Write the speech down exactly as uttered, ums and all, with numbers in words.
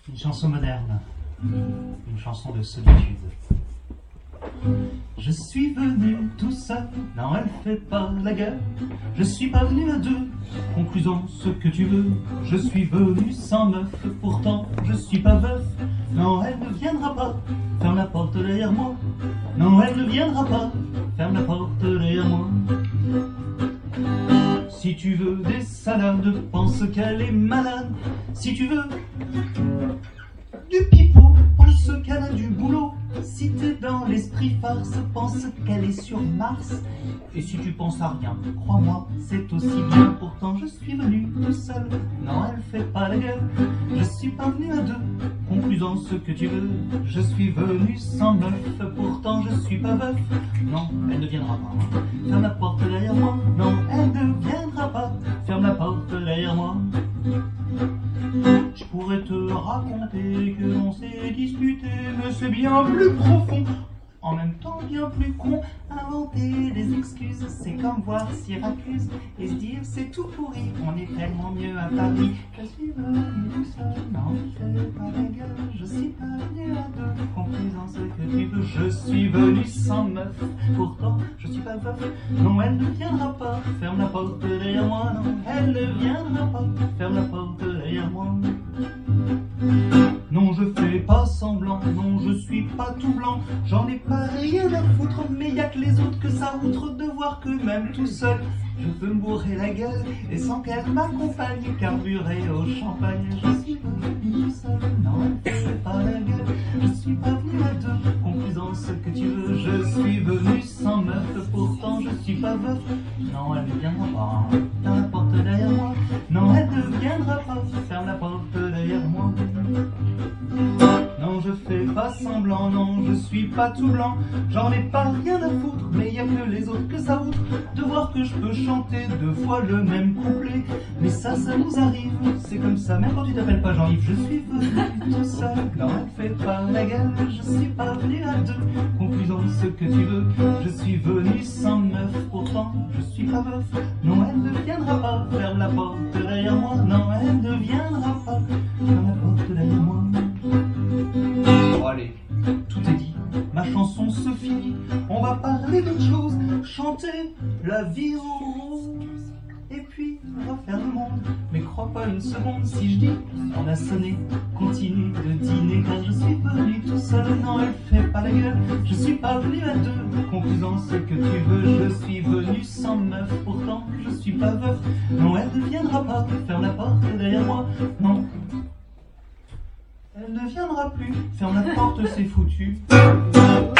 Une chanson moderne, une chanson de solitude. Je suis venu tout seul, non elle fait pas la gueule. Je suis pas venu à deux, conclusion ce que tu veux. Je suis venu sans meuf, pourtant je suis pas veuf. Non elle ne viendra pas, ferme la porte derrière moi. Non elle ne viendra pas, ferme la porte derrière moi. Si tu veux des salades, pense qu'elle est malade. Si tu veux du pipeau, pense qu'elle a du boulot. Si t'es dans l'esprit farce, pense qu'elle est sur Mars. Et si tu penses à rien, crois-moi, c'est aussi bien. Pourtant je suis venu tout seul, non elle fait pas la gueule. Je suis pas venu à deux, conclusion ce que tu veux. Je suis venu sans meuf, pourtant je suis pas veuf. Non, elle ne viendra pas, ferme la porte derrière moi. Non, elle ne viendra pas, ferme la porte derrière moi. Je pourrais te raconter que l'on s'est disputé, mais c'est bien plus profond, en même temps bien plus con. Inventer des excuses, c'est comme voir Syracuse et se dire c'est tout pourri, on est tellement mieux à Paris. Je suis venu tout seul, non fais pas la gueule. Je suis pas venu à deux, compris dans ce que tu veux. Je suis venu sans meuf, pourtant je suis pas veuf. Non elle ne viendra pas, ferme la porte derrière moi. Non elle ne viendra pas, ferme la porte derrière moi. Non je fais pas semblant, non je suis pas tout blanc. J'en ai pas rien à foutre, mais y'a que les autres que ça outre de voir que même tout seul je peux me bourrer la gueule et sans qu'elle m'accompagne carburer au champagne. Je suis venu tout seul, non elle fait pas la gueule. Je suis pas venu à deux, conclusion ce que tu veux. Je suis venu sans meuf, pourtant je suis pas veuf. Non elle ne viendra pas, ferme la porte derrière moi. Non elle ne viendra pas, ferme la porte derrière moi. Non je fais pas semblant, non je suis pas tout blanc. J'en ai pas rien à foutre, mais y'a que les autres que ça outre de voir que je peux chanter deux fois le même couplet. Mais ça, ça nous arrive, c'est comme ça, même quand tu t'appelles pas Jean-Yves. Je suis venu tout seul, non elle fait pas la gueule. Je suis pas venu à deux, conclusion ce que tu veux. Je suis venu sans meuf, pourtant je suis pas veuf. Non elle ne viendra pas, ferme la porte derrière moi. Non elle ne viendra pas, ferme la porte derrière moi. Bon allez, tout est dit, ma chanson se finit. On va parler d'autre chose, chanter la vie en rose. Et puis refaire le monde, mais crois pas une seconde si je dis on a sonné, continue de dîner. Car je suis venu tout seul, non elle fait pas la gueule. Je suis pas venu à deux, conclusion ce que tu veux. Je suis venu sans meuf, pourtant je suis pas veuf. Non elle ne viendra pas, ferme la porte derrière moi. Non elle ne viendra plus, ferme la porte, c'est foutu.